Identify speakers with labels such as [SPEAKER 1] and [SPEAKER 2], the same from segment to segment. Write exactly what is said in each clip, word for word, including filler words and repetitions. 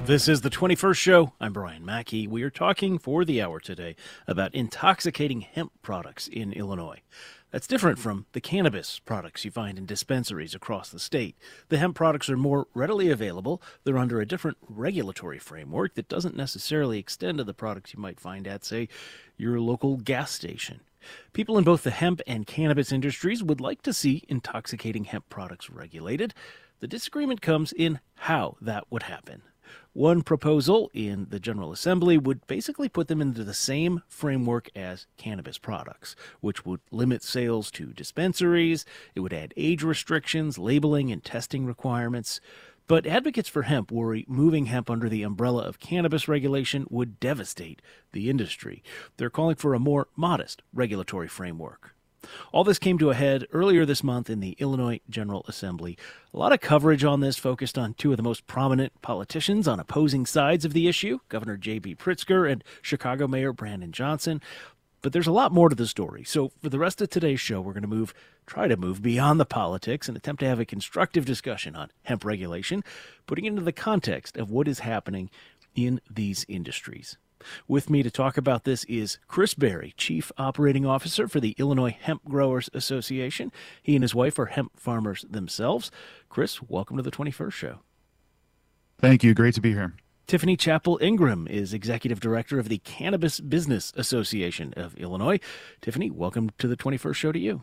[SPEAKER 1] This is the twenty-first show. I'm Brian Mackey. We are talking for the hour today about intoxicating hemp products in Illinois. That's different from the cannabis products you find in dispensaries across the state. The hemp products are more readily available. They're under a different regulatory framework that doesn't necessarily extend to the products you might find at, say, your local gas station. People in both the hemp and cannabis industries would like to see intoxicating hemp products regulated. The disagreement comes in how that would happen. One proposal in the General Assembly would basically put them into the same framework as cannabis products, which would limit sales to dispensaries. It would add age restrictions, labeling, and testing requirements. But advocates for hemp worry moving hemp under the umbrella of cannabis regulation would devastate the industry. They're calling for a more modest regulatory framework. All this came to a head earlier this month in the Illinois General Assembly. A lot of coverage on this focused on two of the most prominent politicians on opposing sides of the issue, Governor J B Pritzker and Chicago Mayor Brandon Johnson. But there's a lot more to the story. So for the rest of today's show, we're going to move, try to move beyond the politics and attempt to have a constructive discussion on hemp regulation, putting it into the context of what is happening in these industries. With me to talk about this is Chris Berry, Chief Operating Officer for the Illinois Hemp Growers Association. He and his wife are hemp farmers themselves. Chris, welcome to the twenty-first show.
[SPEAKER 2] Thank you. Great to be here.
[SPEAKER 1] Tiffany Chappell Ingram is Executive Director of the Cannabis Business Association of Illinois. Tiffany, welcome to the twenty-first show to you.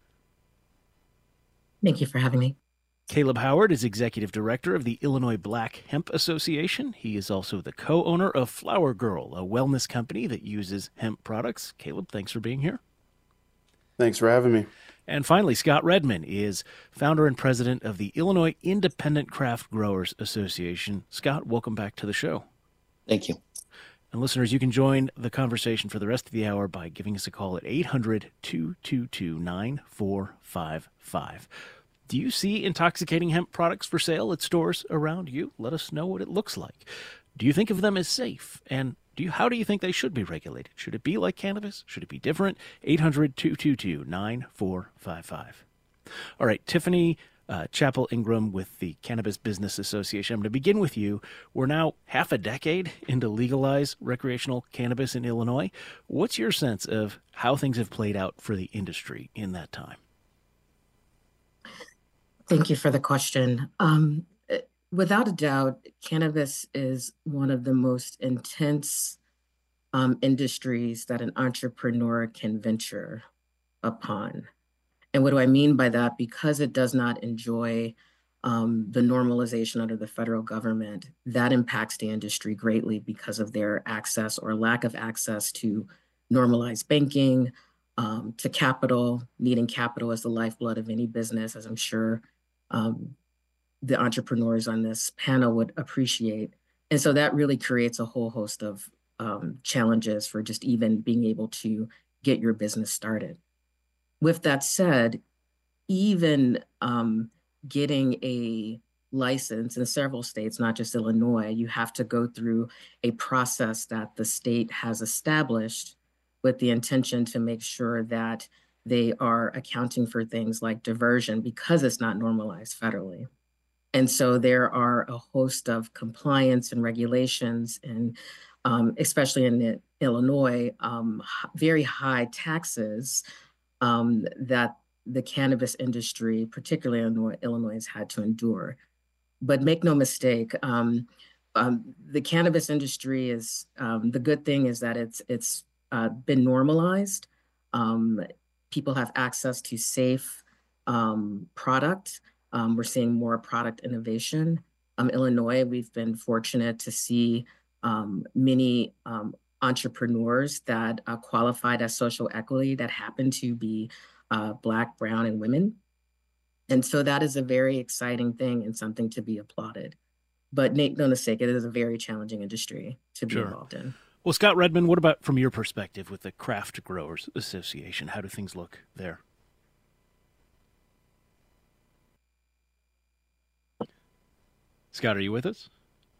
[SPEAKER 3] Thank you for having me.
[SPEAKER 1] Caleb Howard is Executive Director of the Illinois Black Hemp Association. He is also the co-owner of Flower Girl, a wellness company that uses hemp products. Caleb, thanks for being here.
[SPEAKER 4] Thanks for having me.
[SPEAKER 1] And finally, Scott Redman is founder and president of the Illinois Independent Craft Growers Association. Scott, welcome back to the show.
[SPEAKER 5] Thank you.
[SPEAKER 1] And listeners, you can join the conversation for the rest of the hour by giving us a call at eight hundred, two two two, nine four five five. Do you see intoxicating hemp products for sale at stores around you? Let us know what it looks like. Do you think of them as safe? And do you, how do you think they should be regulated? Should it be like cannabis? Should it be different? eight hundred, two two two, nine four five five. All right, Tiffany uh, Chappell Ingram with the Cannabis Business Association. I'm going to begin with you. We're now half a decade into legalize recreational cannabis in Illinois. What's your sense of how things have played out for the industry in that time?
[SPEAKER 3] Thank you for the question. Um, without a doubt, cannabis is one of the most intense um, industries that an entrepreneur can venture upon. And what do I mean by that? Because it does not enjoy um, the normalization under the federal government, that impacts the industry greatly because of their access or lack of access to normalized banking, um, to capital. Needing capital as the lifeblood of any business, as I'm sure Um, the entrepreneurs on this panel would appreciate. And so that really creates a whole host of um, challenges for just even being able to get your business started. With that said, even um, getting a license in several states, not just Illinois, you have to go through a process that the state has established with the intention to make sure that they are accounting for things like diversion because it's not normalized federally. And so there are a host of compliance and regulations, and um, especially in the, Illinois, um, very high taxes um, that the cannabis industry, particularly in Illinois, has had to endure. But make no mistake, um, um, the cannabis industry is, um, the good thing is that it's, it's uh, been normalized. Um, People have access to safe um, product. Um, we're seeing more product innovation. Um, Illinois, we've been fortunate to see um, many um, entrepreneurs that uh, qualified as social equity that happen to be uh, Black, brown, and women. And so that is a very exciting thing and something to be applauded. But make no mistake, it is a very challenging industry to be
[SPEAKER 1] Sure.
[SPEAKER 3] involved in.
[SPEAKER 1] Well, Scott Redman, what about from your perspective with the Craft Growers Association? How do things look there? Scott, are you with us?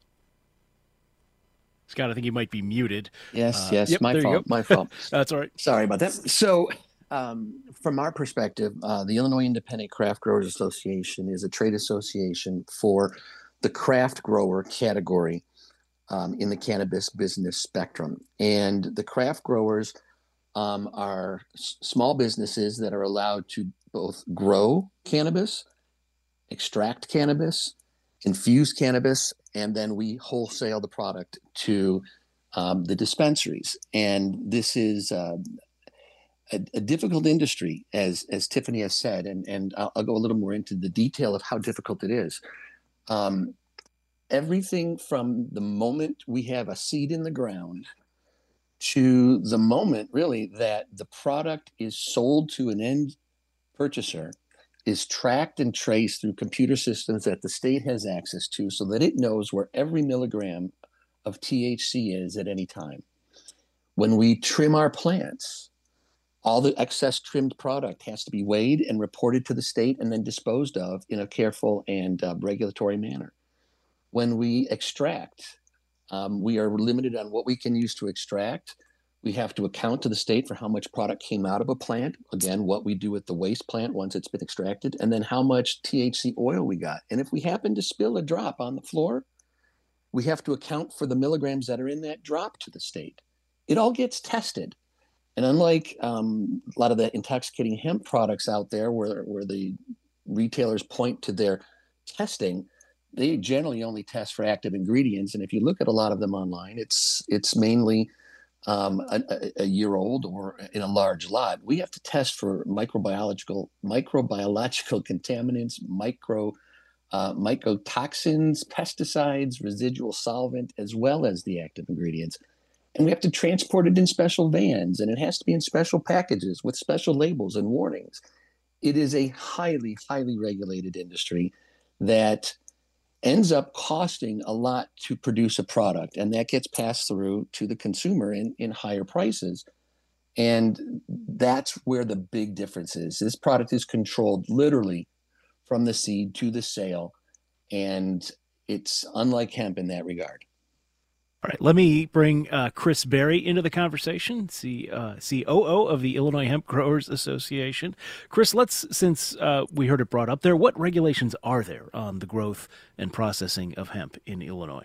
[SPEAKER 1] Scott, I think you might be muted.
[SPEAKER 5] Yes,
[SPEAKER 1] Uh,
[SPEAKER 5] yes,
[SPEAKER 1] yep,
[SPEAKER 5] my
[SPEAKER 1] there you
[SPEAKER 5] fault,
[SPEAKER 1] go.
[SPEAKER 5] my fault.
[SPEAKER 1] That's all right.
[SPEAKER 5] Sorry about that. So, um, from our perspective, uh, the Illinois Independent Craft Growers Association is a trade association for the craft grower category. um, in the cannabis business spectrum. And the craft growers um, are s- small businesses that are allowed to both grow cannabis, extract cannabis, infuse cannabis, and then we wholesale the product to um, the dispensaries. And this is uh, a, a difficult industry, as as Tiffany has said, and and I'll, I'll go a little more into the detail of how difficult it is. Um, Everything from the moment we have a seed in the ground to the moment, really, that the product is sold to an end purchaser is tracked and traced through computer systems that the state has access to so that it knows where every milligram of T H C is at any time. When we trim our plants, all the excess trimmed product has to be weighed and reported to the state and then disposed of in a careful and uh, regulatory manner. When we extract, um, we are limited on what we can use to extract. We have to account to the state for how much product came out of a plant. Again, what we do with the waste plant once it's been extracted, and then how much T H C oil we got. And if we happen to spill a drop on the floor, we have to account for the milligrams that are in that drop to the state. It all gets tested. And unlike um, a lot of the intoxicating hemp products out there where, where the retailers point to their testing, they generally only test for active ingredients. And if you look at a lot of them online, it's it's mainly um, a, a year old or in a large lot. We have to test for microbiological microbiological contaminants, micro uh, mycotoxins, pesticides, residual solvent, as well as the active ingredients. And we have to transport it in special vans, and it has to be in special packages with special labels and warnings. It is a highly, highly regulated industry that ends up costing a lot to produce a product, and that gets passed through to the consumer in, in higher prices. And that's where the big difference is. This product is controlled literally from the seed to the sale, and it's unlike hemp in that regard.
[SPEAKER 1] All right, let me bring uh, Chris Berry into the conversation, C, uh, C O O of the Illinois Hemp Growers Association. Chris, let's, since uh, we heard it brought up there, what regulations are there on the growth and processing of hemp in Illinois?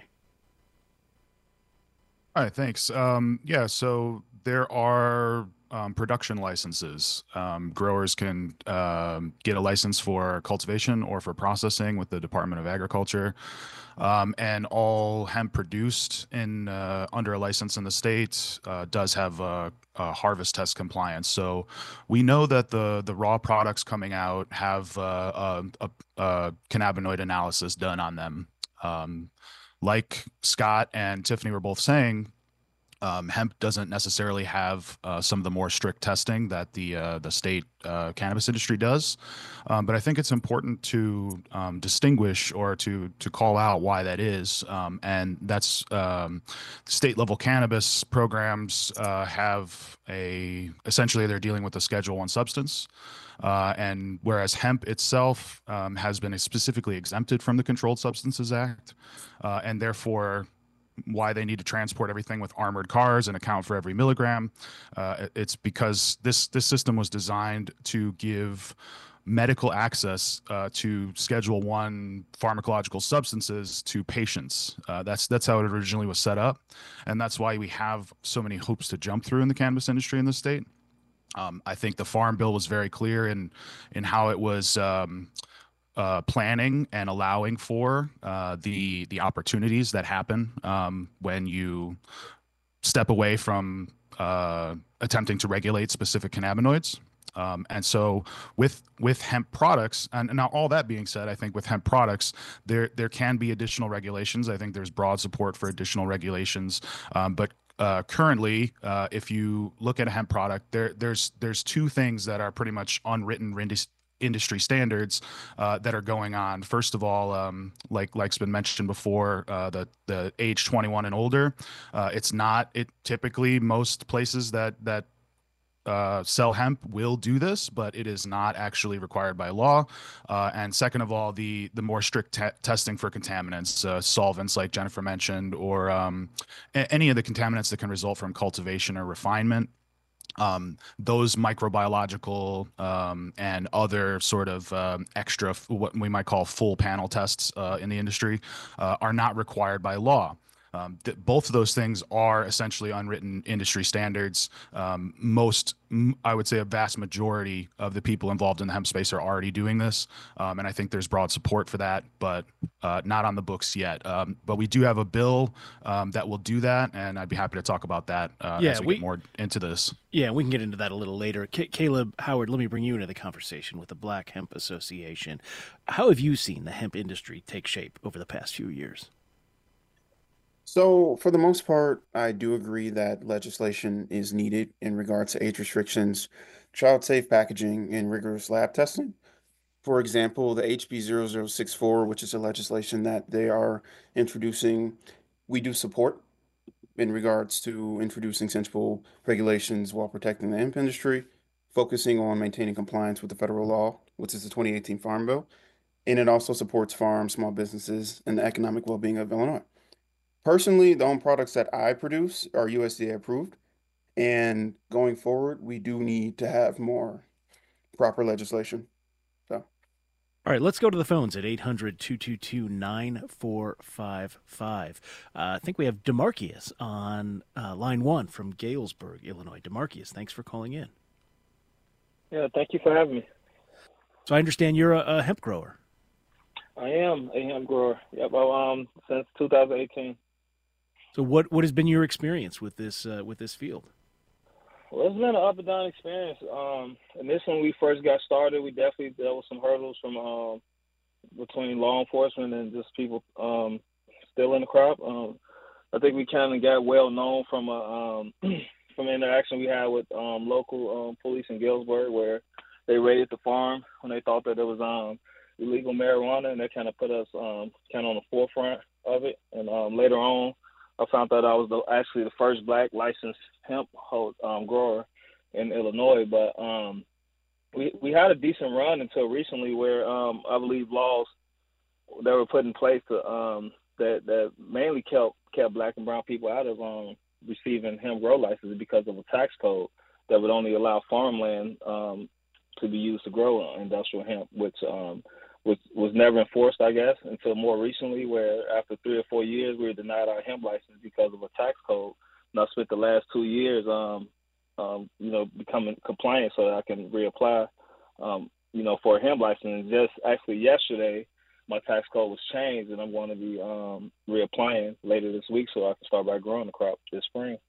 [SPEAKER 2] All right, thanks. Um, yeah, so there are um, production licenses. Um, growers can um, get a license for cultivation or for processing with the Department of Agriculture. Um, and all hemp produced in uh, under a license in the state uh, does have a, a harvest test compliance. So we know that the the raw products coming out have uh, a, a, a cannabinoid analysis done on them. Um, like Scott and Tiffany were both saying, um, hemp doesn't necessarily have uh, some of the more strict testing that the uh, the state uh, cannabis industry does, um, but I think it's important to um, distinguish or to to call out why that is, um, and that's um, state level cannabis programs uh, have a essentially they're dealing with a Schedule One substance. Uh, and whereas hemp itself um, has been specifically exempted from the Controlled Substances Act, uh, and therefore why they need to transport everything with armored cars and account for every milligram. Uh, it's because this this system was designed to give medical access uh, to Schedule One pharmacological substances to patients. Uh, that's that's how it originally was set up, and that's why we have so many hoops to jump through in the cannabis industry in the state. Um, I think the Farm Bill was very clear in in how it was um, uh, planning and allowing for uh, the the opportunities that happen um, when you step away from uh, attempting to regulate specific cannabinoids. Um, and so with with hemp products, and now all that being said, I think with hemp products, there there can be additional regulations. I think there's broad support for additional regulations, um, but uh, currently, uh, if you look at a hemp product, there there's there's two things that are pretty much unwritten industry standards uh, that are going on. First of all, um, like like's been mentioned before, uh, the the age twenty-one and older. Uh, it's not it typically most places that that uh, sell hemp will do this, but it is not actually required by law. Uh, and second of all, the the more strict te testing for contaminants, uh, solvents like Jennifer mentioned, or um, any of the contaminants that can result from cultivation or refinement. Um, those microbiological um, and other sort of um, extra, what we might call full panel tests uh, in the industry, uh, are not required by law. Um, th- both of those things are essentially unwritten industry standards. Um, most, m- I would say, a vast majority of the people involved in the hemp space are already doing this, um, and I think there's broad support for that, but uh, not on the books yet. Um, but we do have a bill um, that will do that, and I'd be happy to talk about that uh,
[SPEAKER 1] Yeah,
[SPEAKER 2] as we,
[SPEAKER 1] we
[SPEAKER 2] get more into this.
[SPEAKER 1] yeah, we can get into that a little later. C- Caleb Howard, let me bring you into the conversation with the Black Hemp Association. How have you seen the hemp industry take shape over the past few years?
[SPEAKER 4] So, for the most part, I do agree that legislation is needed in regards to age restrictions, child safe packaging, and rigorous lab testing. For example, the H B zero zero six four, which is a legislation that they are introducing, we do support in regards to introducing sensible regulations while protecting the hemp industry, focusing on maintaining compliance with the federal law, which is the twenty eighteen Farm Bill, and it also supports farms, small businesses, and the economic well-being of Illinois. Personally, the own products that I produce are U S D A approved, and going forward, we do need to have more proper legislation. So,
[SPEAKER 1] All right, let's go to the phones at eight hundred, two two two, nine four five five. Uh, I think we have Demarcus on uh, line one from Galesburg, Illinois. Demarcus, thanks for calling in.
[SPEAKER 6] Yeah, thank you for having me.
[SPEAKER 1] So I understand you're a, a hemp grower.
[SPEAKER 6] I am a hemp grower. Yep, well, um, since two thousand eighteen.
[SPEAKER 1] So what, what has been your experience with this uh, with this field?
[SPEAKER 6] Well, it's been an up and down experience. Um, and this when we first got started, we definitely dealt with some hurdles from um, between law enforcement and just people um, still in the crop. Um, I think we kind of got well known from a um, from an interaction we had with um, local um, police in Galesburg, where they raided the farm when they thought that there was um, illegal marijuana, and they kind of put us um, kind of on the forefront of it. And um, later on, I found out I was the, actually the first black licensed hemp um, grower in Illinois. But um, we we had a decent run until recently, where um, I believe laws that were put in place to um, that that mainly kept kept black and brown people out of um, receiving hemp grow licenses because of a tax code that would only allow farmland um, to be used to grow industrial hemp, which um, which was never enforced, I guess, until more recently, where after three or four years we were denied our hemp license because of a tax code. And I spent the last two years, um, um, you know, becoming compliant so that I can reapply, um, you know, for a hemp license. And just actually yesterday, my tax code was changed, and I'm going to be um, reapplying later this week so I can start by growing the crop this spring.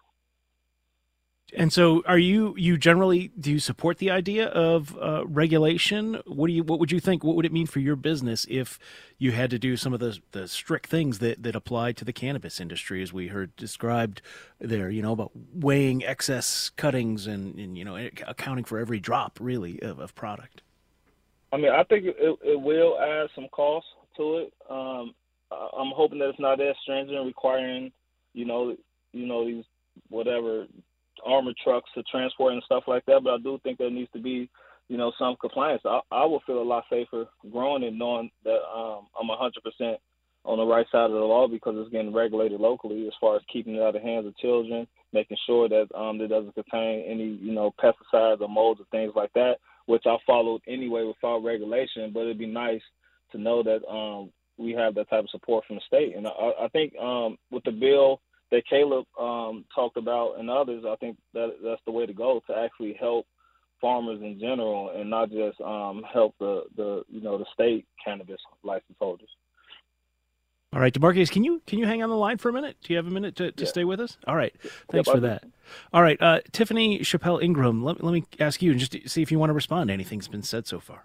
[SPEAKER 1] And so, are you you generally do you support the idea of uh, regulation? What do you what would you think? What would it mean for your business if you had to do some of the the strict things that, that apply to the cannabis industry, as we heard described there? You know, about weighing excess cuttings and, and you know accounting for every drop really of, of product.
[SPEAKER 6] I mean, I think it, it will add some cost to it. Um, I'm hoping that it's not as stringent, requiring, you know, you know these whatever armored trucks to transport and stuff like that. But I do think there needs to be, you know, some compliance. I, I will feel a lot safer growing it knowing that um, I'm one hundred percent on the right side of the law because it's getting regulated locally as far as keeping it out of the hands of children, making sure that um, it doesn't contain any, you know, pesticides or molds or things like that, which I followed anyway without regulation. But it'd be nice to know that um, we have that type of support from the state. And I, I think um, with the bill that Caleb um, talked about and others, I think that that's the way to go to actually help farmers in general and not just um, help the, the, you know, the state cannabis license holders.
[SPEAKER 1] All right, DeMarcus, can you can you hang on the line for a minute? Do you have a minute to, to
[SPEAKER 6] Yeah.
[SPEAKER 1] stay with us? All right, thanks
[SPEAKER 6] Yep,
[SPEAKER 1] for that. All right, uh, Tiffany Chappelle Ingram, let, let me ask you and just see if you want to respond to anything that's been said so far.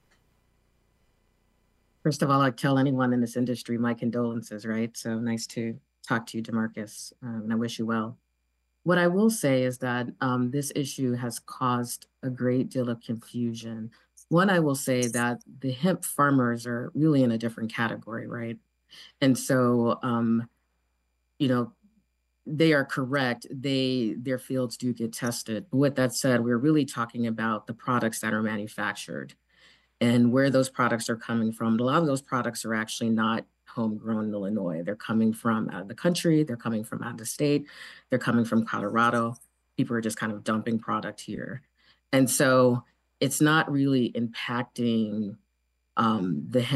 [SPEAKER 3] First of all, I'd tell anyone in this industry my condolences, right? So nice to talk to you, DeMarcus, um, and I wish you well. What I will say is that um, this issue has caused a great deal of confusion. One, I will say that the hemp farmers are really in a different category, right? And so, um, you know, they are correct. They their fields do get tested. But with that said, we're really talking about the products that are manufactured and where those products are coming from. A lot of those products are actually not homegrown in Illinois. They're coming from out of the country. They're coming from out of the state. They're coming from Colorado. People are just kind of dumping product here. And so it's not really impacting um, the hemp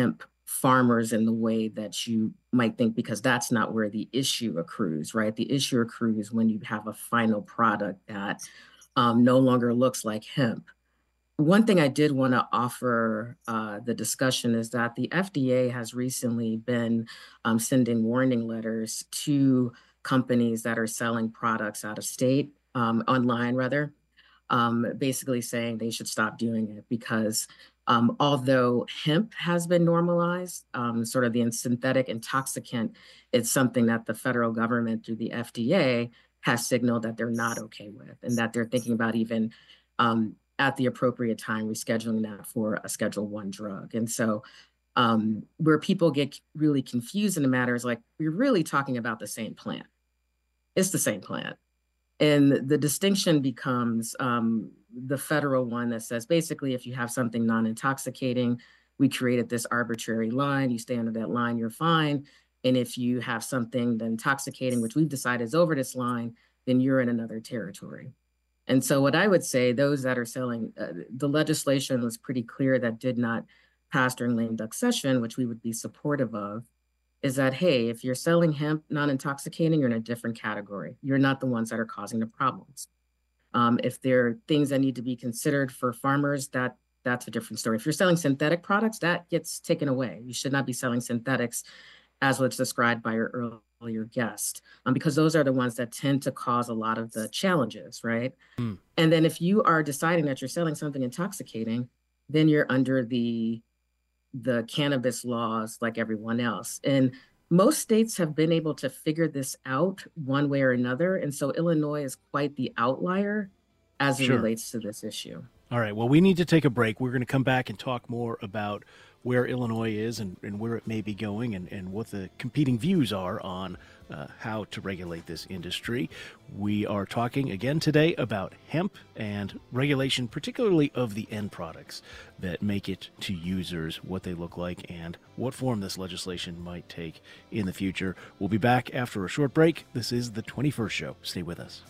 [SPEAKER 3] farmers in the way that you might think, because that's not where the issue accrues, right? The issue accrues when you have a final product that um, no longer looks like hemp. One thing I did want to offer uh, the discussion is that the F D A has recently been um, sending warning letters to companies that are selling products out of state, um, online rather, um, basically saying they should stop doing it because um, although hemp has been normalized, um, sort of the synthetic intoxicant, it's something that the federal government through the F D A has signaled that they're not okay with, and that they're thinking about even um, at the appropriate time rescheduling that for a Schedule One drug. And so um, where people get really confused in the matter is like, we're really talking about the same plant. It's the same plant. And the distinction becomes um, the federal one that says, basically, if you have something non-intoxicating, we created this arbitrary line, you stay under that line, you're fine. And if you have something intoxicating, which we've decided is over this line, then you're in another territory. And so what I would say, those that are selling, uh, the legislation was pretty clear that did not pass during lame duck session, which we would be supportive of, is that, hey, if you're selling hemp non-intoxicating, you're in a different category. You're not the ones that are causing the problems. Um, if there are things that need to be considered for farmers, that that's a different story. If you're selling synthetic products, that gets taken away. You should not be selling synthetics as was described by your earlier guest, um, because those are the ones that tend to cause a lot of the challenges, right? Mm. And then if you are deciding that you're selling something intoxicating, then you're under the the cannabis laws like everyone else. And most states have been able to figure this out one way or another. And so Illinois is quite the outlier as it sure. relates to this issue.
[SPEAKER 1] All right. Well, we need to take a break. We're going to come back and talk more about where Illinois is and, and where it may be going and, and what the competing views are on uh, how to regulate this industry. We are talking again today about hemp and regulation, particularly of the end products that make it to users, what they look like, and what form this legislation might take in the future. We'll be back after a short break. This is the twenty-first Show. Stay with us.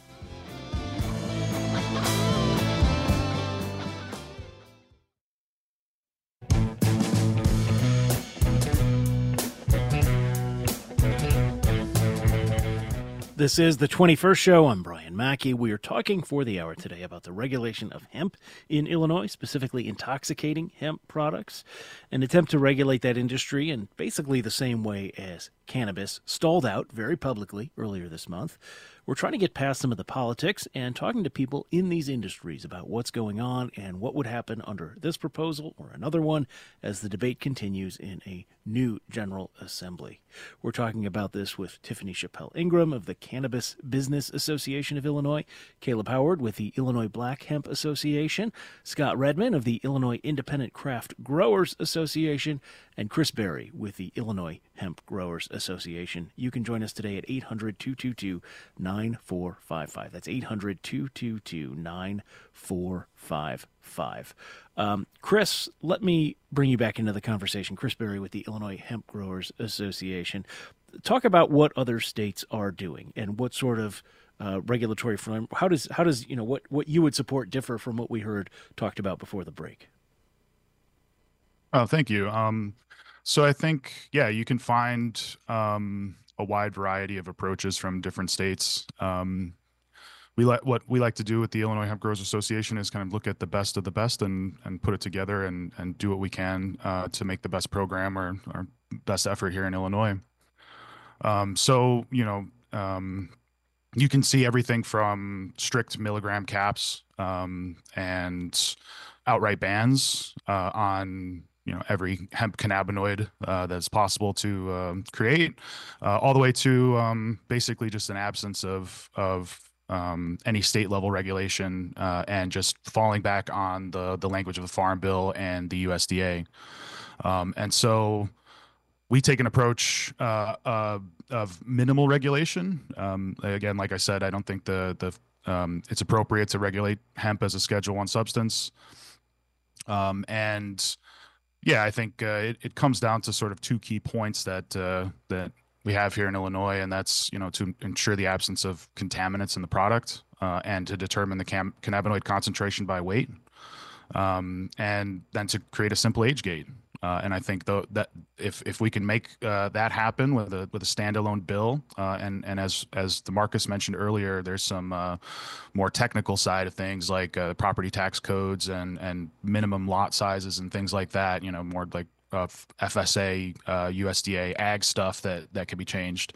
[SPEAKER 1] This is the twenty-first Show. I'm Brian Mackey. We are talking for the hour today about the regulation of hemp in Illinois, specifically intoxicating hemp products. An attempt to regulate that industry in basically the same way as cannabis stalled out very publicly earlier this month. We're trying to get past some of the politics and talking to people in these industries about what's going on and what would happen under this proposal or another one as the debate continues in a new General Assembly. We're talking about this with Tiffany Chappell Ingram of the Cannabis Business Association of Illinois, Caleb Howard with the Illinois Black Hemp Association, Scott Redman of the Illinois Independent Craft Growers Association, and Chris Berry with the Illinois Hemp Growers Association. You can join us today at eight hundred, two two two, nine four five five. That's eight hundred, two two two, nine four five five. Um, Chris, let me bring you back into the conversation. Chris Berry with the Illinois Hemp Growers Association. Talk about what other states are doing and what sort of uh, regulatory frame. How does how does you know what what you would support differ from what we heard talked about before the break?
[SPEAKER 2] Oh, thank you. Um, so I think, yeah, you can find um, a wide variety of approaches from different states. Um, we like what we like to do with the Illinois Hemp Growers Association is kind of look at the best of the best and and put it together and and do what we can uh, to make the best program or our best effort here in Illinois. Um, so you know. Um, You can see everything from strict milligram caps um, and outright bans uh, on you know every hemp cannabinoid uh, that's possible to um, create, uh, all the way to um, basically just an absence of of um, any state level regulation uh, and just falling back on the the language of the Farm Bill and the U S D A. Um, and so we take an approach uh, uh, of minimal regulation. Um, again, like I said, I don't think the the um, it's appropriate to regulate hemp as a Schedule One substance. Um, and yeah, I think uh, it, it comes down to sort of two key points that uh, that we have here in Illinois, and that's you know to ensure the absence of contaminants in the product uh, and to determine the cam- cannabinoid concentration by weight, um, and then to create a simple age gate. Uh, and I think though that if if we can make uh, that happen with a with a standalone bill, uh, and and as as the Marcus mentioned earlier, there's some uh, more technical side of things like uh, property tax codes and and minimum lot sizes and things like that. You know, more like uh, F S A, uh, U S D A, ag stuff that that can be changed.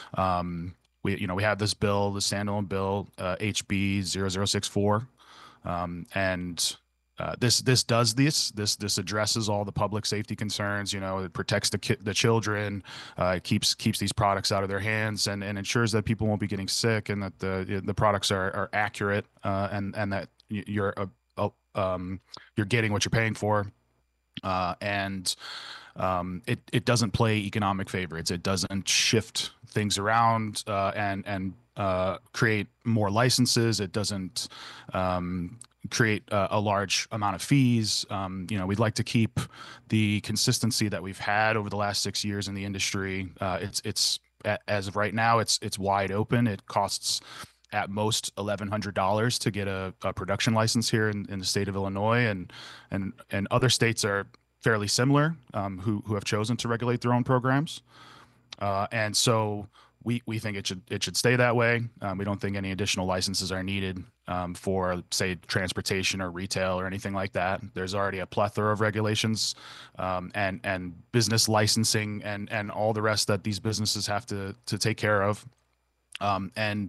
[SPEAKER 2] Um, we you know we have this bill, the standalone bill, uh, H B zero zero six four, um, and uh, this this does this this this addresses all the public safety concerns. You know, it protects the ki- the children, uh, it keeps keeps these products out of their hands, and, and ensures that people won't be getting sick, and that the the products are, are accurate, uh, and and that you're uh, uh, um, you're getting what you're paying for, uh, and um, it it doesn't play economic favorites. It doesn't shift things around uh, and and uh, create more licenses. It doesn't um, create a, a large amount of fees. Um, you know, we'd like to keep the consistency that we've had over the last six years in the industry. Uh, it's it's as of right now, it's it's wide open. It costs at most eleven hundred dollars to get a, a production license here in, in the state of Illinois, and and and other states are fairly similar, um, who who have chosen to regulate their own programs, uh, and so we we think it should it should stay that way. Um, we don't think any additional licenses are needed um, for, say, transportation or retail or anything like that. There's already a plethora of regulations um, and and business licensing and and all the rest that these businesses have to to take care of, um, and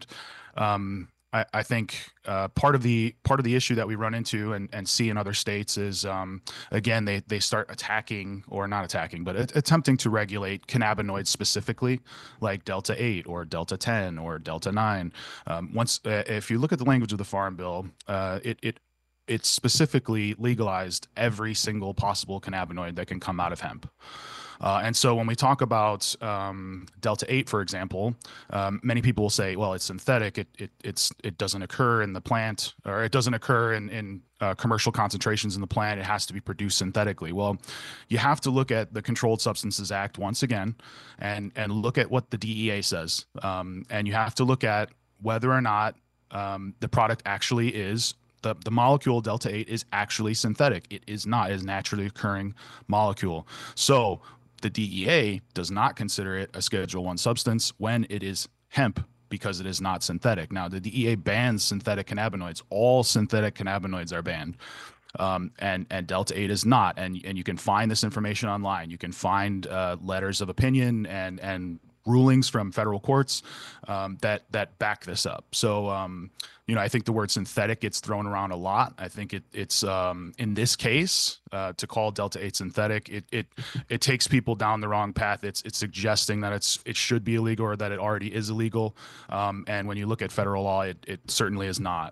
[SPEAKER 2] um, I, I think uh, part of the part of the issue that we run into and, and see in other states is, um, again, they they start attacking, or not attacking, but a- attempting to regulate cannabinoids specifically, like Delta eight or Delta ten or Delta nine. Um, once, uh, if you look at the language of the Farm Bill, uh, it it it specifically legalized every single possible cannabinoid that can come out of hemp. Uh, and so when we talk about um, Delta eight, for example, um, many people will say, well, it's synthetic. It, it, it's, it doesn't occur in the plant, or it doesn't occur in, in uh, commercial concentrations in the plant. It has to be produced synthetically. Well, you have to look at the Controlled Substances Act once again and, and look at what the D E A says. Um, and you have to look at whether or not um, the product actually is The, the molecule Delta eight is actually synthetic. It is not. It is naturally occurring molecule. So the D E A does not consider it a Schedule One substance when it is hemp, because it is not synthetic. Now, the D E A bans synthetic cannabinoids. All synthetic cannabinoids are banned. Um, and and Delta eight is not. And and you can find this information online. You can find uh, letters of opinion and and rulings from federal courts um, that that back this up. So, um, you know, I think the word synthetic gets thrown around a lot. I think it, it's um, in this case uh, to call Delta eight synthetic, it it it takes people down the wrong path. It's it's suggesting that it's it should be illegal, or that it already is illegal. Um, and when you look at federal law, it it certainly is not.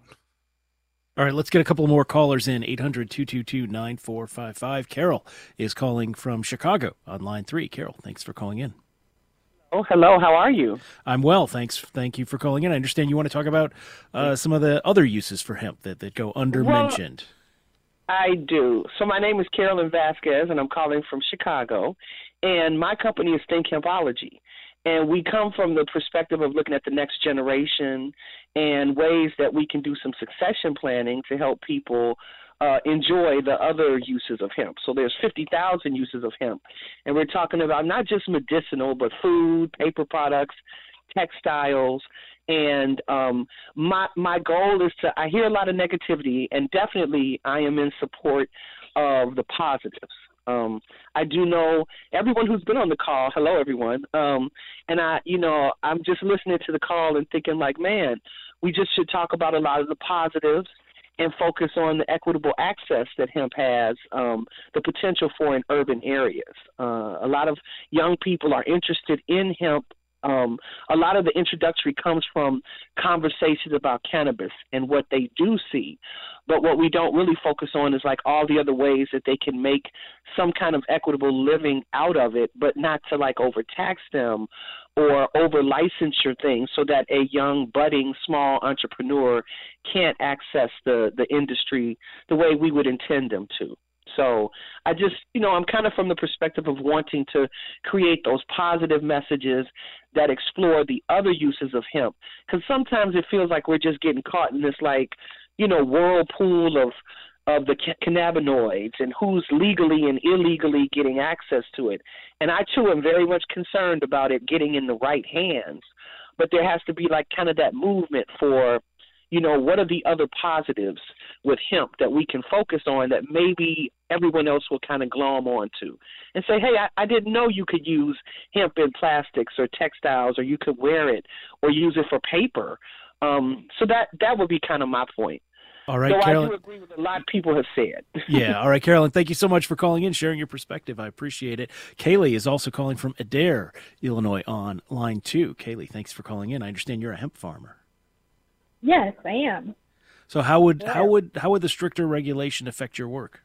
[SPEAKER 1] All right, let's get a couple more callers in. eight hundred, two two two, nine four five five. Carol is calling from Chicago on line three. Carol, thanks for calling in.
[SPEAKER 7] Oh, hello. How are you?
[SPEAKER 1] I'm well, thanks. Thank you for calling in. I understand you want to talk about uh, some of the other uses for hemp that, that go under-mentioned.
[SPEAKER 7] Well, I do. So my name is Carolyn Vasquez, and I'm calling from Chicago. And my company is Think Hempology. And we come from the perspective of looking at the next generation and ways that we can do some succession planning to help people Uh, enjoy the other uses of hemp. So there's fifty thousand uses of hemp. And we're talking about not just medicinal, but food, paper products, textiles. And um, my my goal is to, I hear a lot of negativity, and definitely I am in support of the positives. Um, I do know everyone who's been on the call, hello everyone, um, and I, you know, I'm just listening to the call and thinking like, man, we just should talk about a lot of the positives and focus on the equitable access that hemp has, um, the potential for in urban areas. Uh, a lot of young people are interested in hemp. Um, a lot of the introductory comes from conversations about cannabis and what they do see. But what we don't really focus on is like all the other ways that they can make some kind of equitable living out of it, but not to like overtax them or over licensure things so that a young budding small entrepreneur can't access the, the industry the way we would intend them to. So I just, you know, I'm kind of from the perspective of wanting to create those positive messages that explore the other uses of hemp. Because sometimes it feels like we're just getting caught in this, like, you know, whirlpool of of the cannabinoids and who's legally and illegally getting access to it. And I, too, am very much concerned about it getting in the right hands. But there has to be like kind of that movement for, you know, what are the other positives with hemp that we can focus on that maybe everyone else will kind of glom onto and say, hey, I, I didn't know you could use hemp in plastics or textiles, or you could wear it or use it for paper. Um, so that, that would be kind of my point.
[SPEAKER 1] All right,
[SPEAKER 7] so
[SPEAKER 1] Carolyn.
[SPEAKER 7] I do agree with a lot of people have said.
[SPEAKER 1] Yeah. All right, Carolyn, thank you so much for calling in, sharing your perspective. I appreciate it. Kaylee is also calling from Adair, Illinois on line two. Kaylee, thanks for calling in. I understand you're a hemp farmer.
[SPEAKER 8] Yes, I am.
[SPEAKER 1] So how would
[SPEAKER 8] Yeah.
[SPEAKER 1] how would how would the stricter regulation affect your work?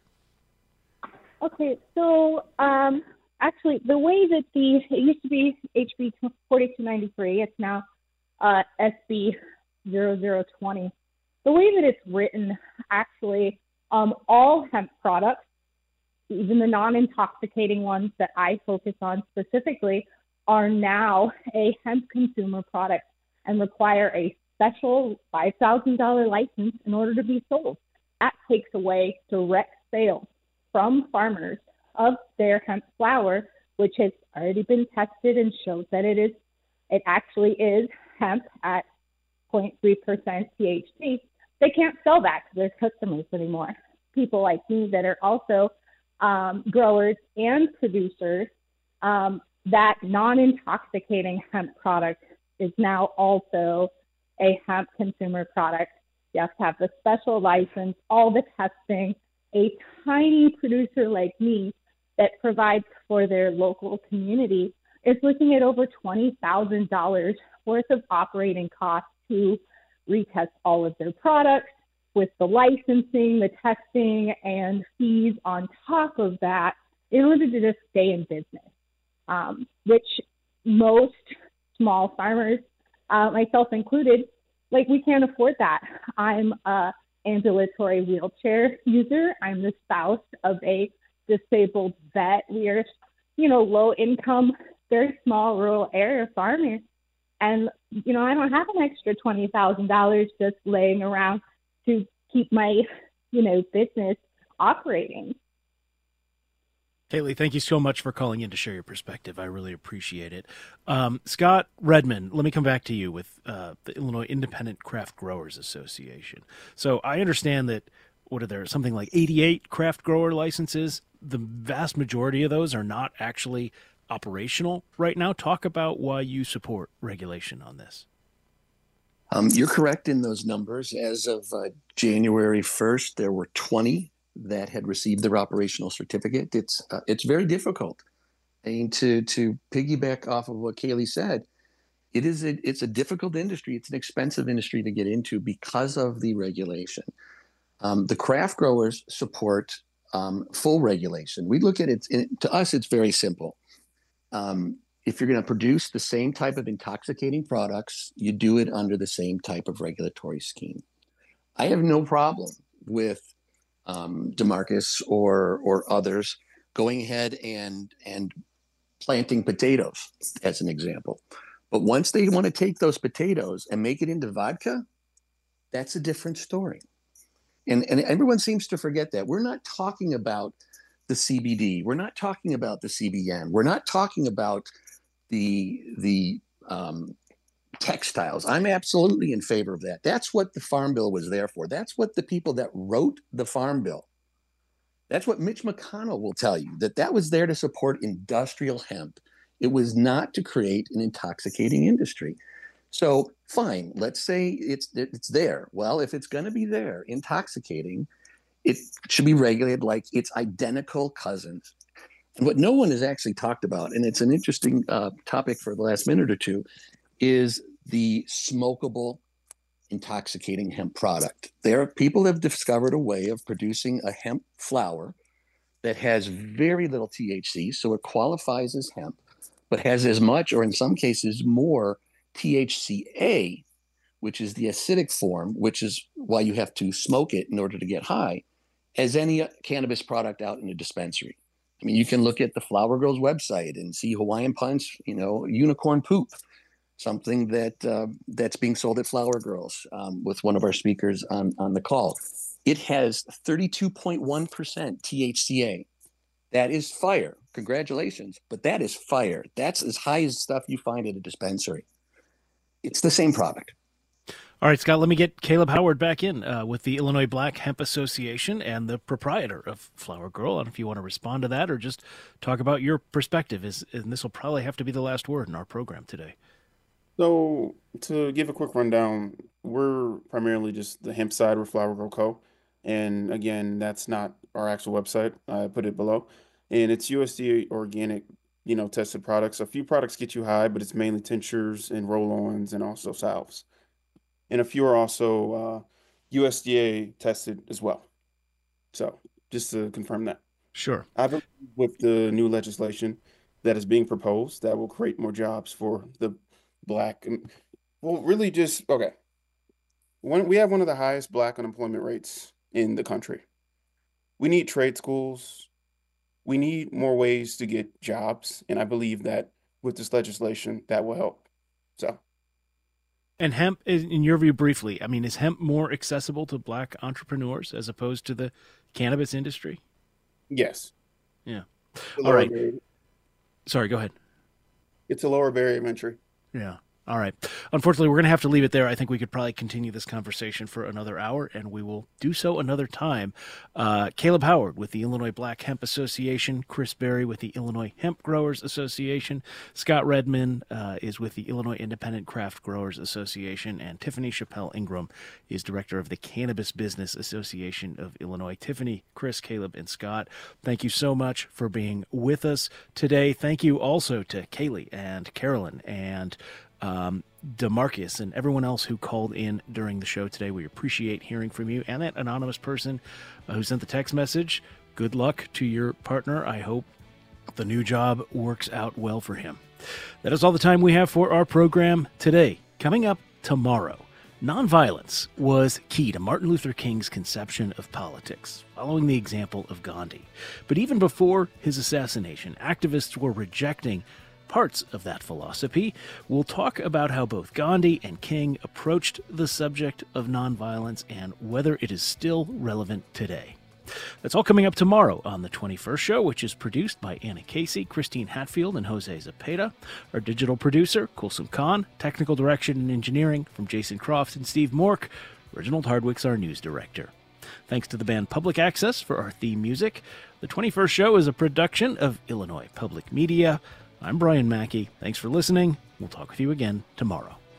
[SPEAKER 8] Okay, so um, actually, the way that the it used to be H B forty-two ninety-three, it's now uh, S B zero zero twenty. The way that it's written, actually, um, all hemp products, even the non-intoxicating ones that I focus on specifically, are now a hemp consumer product and require a special five thousand dollars license in order to be sold. That takes away direct sales from farmers of their hemp flower, which has already been tested and shows that it is, it actually is hemp at zero point three percent T H C. They can't sell that to their customers anymore. People like me that are also um, growers and producers, um, that non-intoxicating hemp product is now also a hemp consumer product. You have to have the special license, all the testing. A tiny producer like me that provides for their local community is looking at over twenty thousand dollars worth of operating costs to retest all of their products, with the licensing, the testing, and fees on top of that in order to just stay in business, um, which most small farmers, uh, myself included, like we can't afford that. I'm a ambulatory wheelchair user. I'm the spouse of a disabled vet. We are, you know, low income, very small rural area farmers. And, you know, I don't have an extra twenty thousand dollars just laying around to keep my, you know, business operating.
[SPEAKER 1] Kaylee, thank you so much for calling in to share your perspective. I really appreciate it. Um, Scott Redmond, let me come back to you with uh, the Illinois Independent Craft Growers Association. So I understand that, what are there, something like eighty-eight craft grower licenses? The vast majority of those are not actually operational right now. Talk about why you support regulation on this.
[SPEAKER 5] Um, you're correct in those numbers. As of uh, January first, there were twenty that had received their operational certificate. It's uh, it's very difficult. I mean, to to piggyback off of what Kaylee said, it is a, it's a difficult industry. It's an expensive industry to get into because of the regulation. Um, the craft growers support um, full regulation. We look at it, it to us, it's very simple. Um, if you're going to produce the same type of intoxicating products, you do it under the same type of regulatory scheme. I have no problem with um, DeMarcus or or others going ahead and and planting potatoes, as an example. But once they want to take those potatoes and make it into vodka, that's a different story. And and everyone seems to forget that. We're not talking about the C B D. We're not talking about the C B N. We're not talking about the the um, textiles. I'm absolutely in favor of that. That's what the Farm Bill was there for. That's what the people that wrote the Farm Bill, that's what Mitch McConnell will tell you, that that was there to support industrial hemp. It was not to create an intoxicating industry. So fine, let's say it's it's there. Well, if it's going to be there, intoxicating, it should be regulated like its identical cousins. And what no one has actually talked about, and it's an interesting uh, topic for the last minute or two, is the smokable intoxicating hemp product. There, people have discovered a way of producing a hemp flower that has very little T H C, so it qualifies as hemp, but has as much, or in some cases more, T H C A, which is the acidic form, which is why you have to smoke it in order to get high, as any cannabis product out in a dispensary. I mean, you can look at the Flower Girls website and see Hawaiian Punch, you know, unicorn poop, something that uh, that's being sold at Flower Girls um, with one of our speakers on, on the call. It has thirty-two point one percent T H C A. That is fire. Congratulations. But that is fire. That's as high as stuff you find at a dispensary. It's the same product.
[SPEAKER 1] All right, Scott, let me get Caleb Howard back in uh, with the Illinois Black Hemp Association and the proprietor of Flower Girl. I don't know if you want to respond to that or just talk about your perspective. Is, and this will probably have to be the last word in our program today.
[SPEAKER 4] So to give a quick rundown, we're primarily just the hemp side with Flower Girl Co. And again, that's not our actual website. I put it below. And it's U S D A organic, you know, tested products. A few products get you high, but it's mainly tinctures and roll-ons and also salves. And a few are also uh, U S D A tested as well. So just to confirm that.
[SPEAKER 1] Sure.
[SPEAKER 4] I've agreed with the new legislation that is being proposed that will create more jobs for the black. Well, really just, okay. When we have one of the highest black unemployment rates in the country. We need trade schools. We need more ways to get jobs. And I believe that with this legislation, that will help. So.
[SPEAKER 1] And hemp, in your view, briefly, I mean, is hemp more accessible to black entrepreneurs as opposed to the cannabis industry?
[SPEAKER 4] Yes.
[SPEAKER 1] Yeah.
[SPEAKER 4] The
[SPEAKER 1] All right.
[SPEAKER 4] barrier.
[SPEAKER 1] Sorry, go ahead.
[SPEAKER 4] It's a lower barrier of entry.
[SPEAKER 1] Yeah. All right. Unfortunately, we're going to have to leave it there. I think we could probably continue this conversation for another hour, and we will do so another time. Uh, Caleb Howard with the Illinois Black Hemp Association, Chris Berry with the Illinois Hemp Growers Association, Scott Redman uh, is with the Illinois Independent Craft Growers Association, and Tiffany Chappelle Ingram is director of the Cannabis Business Association of Illinois. Tiffany, Chris, Caleb, and Scott, thank you so much for being with us today. Thank you also to Kaylee and Carolyn and Um, DeMarcus and everyone else who called in during the show today. We appreciate hearing from you. And that anonymous person uh, who sent the text message, good luck to your partner. I hope the new job works out well for him. That is all the time we have for our program today. Coming up tomorrow, nonviolence was key to Martin Luther King's conception of politics, following the example of Gandhi. But even before his assassination, activists were rejecting parts of that philosophy. We'll talk about how both Gandhi and King approached the subject of nonviolence and whether it is still relevant today. That's all coming up tomorrow on the twenty-first show, which is produced by Anna Casey, Christine Hatfield, and Jose Zepeda. Our digital producer, Kulsum Khan. Technical direction and engineering from Jason Croft and Steve Mork. Reginald Hardwick's our news director. Thanks to the band Public Access for our theme music. The twenty-first show is a production of Illinois Public Media. I'm Brian Mackey. Thanks for listening. We'll talk with you again tomorrow.